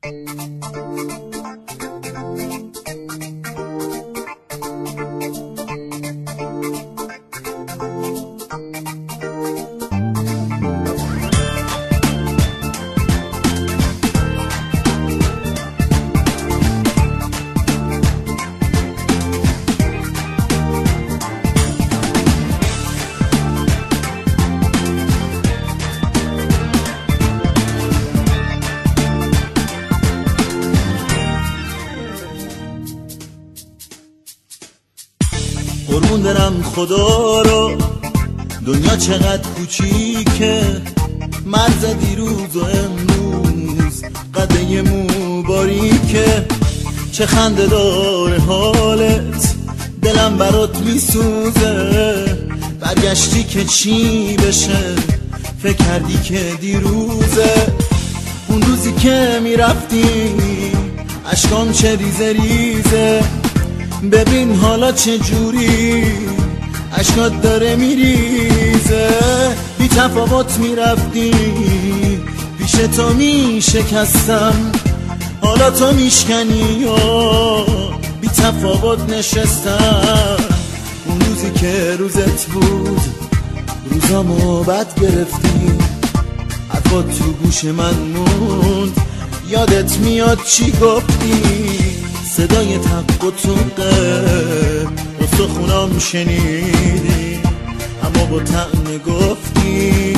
قربون برم خدا رو، دنیا چقدر کوچیکه، مرز دیروز و امروز قده مو باریکه. چه خنده داره حالت، دلم برات میسوزه، برگشتی که چی بشه، فکر کردی که دیروزه. اون روزی که میرفتی اشکام چه ریزه ریزه، ببین حالا چه جوری اشکات داره میریزه. بی تفاوت میرفتی پیش تو میشکستم، حالا تو میشکنی یا بی تفاوت نشستم. اون روزی که روزت بود روزامو بد گرفتی، حرفات تو گوش من موند، یادت میاد چی گفتی؟ صدای تق و توقه استخونام شنیدی، اما با طعم گفتی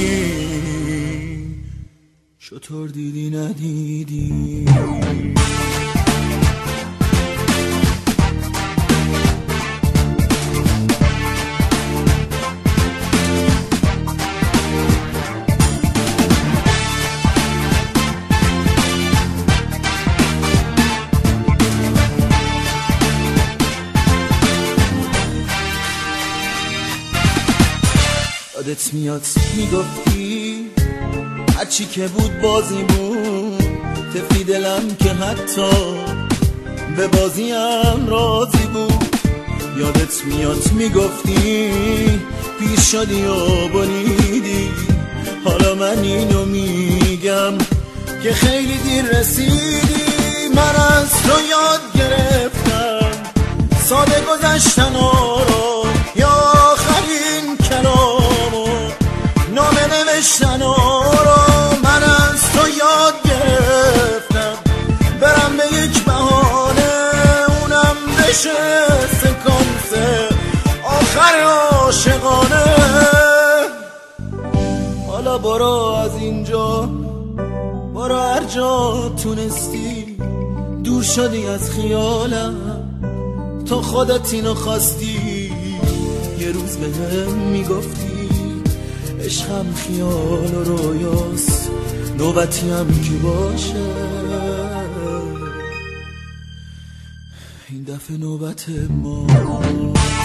شطور دیدی ندیدی. یادت میاد میگفتی هرچی که بود بازی بود، طفلی دلم که حتی به بازیم راضی بود. یادت میاد میگفتی پیر شدی و بریدی، حالا من اینو میگم که خیلی دیر رسیدی. من از تو یاد گرفتم ساده گذشتن رو، یا آخرین کلامو نامه نوشتن رو. من از تو یاد گرفتم برم به یک بهانه، اونم بشه سکانس آخر عاشقانه. حالا برو از اینجا، برو هر جا تونستی، دور شدی از خیالم، تو خودت اینو خواستی. یه روز بهم میگفتی عشقم خیال و رویاست، نوبتی هم که باشه، این دفعه نوبت ما.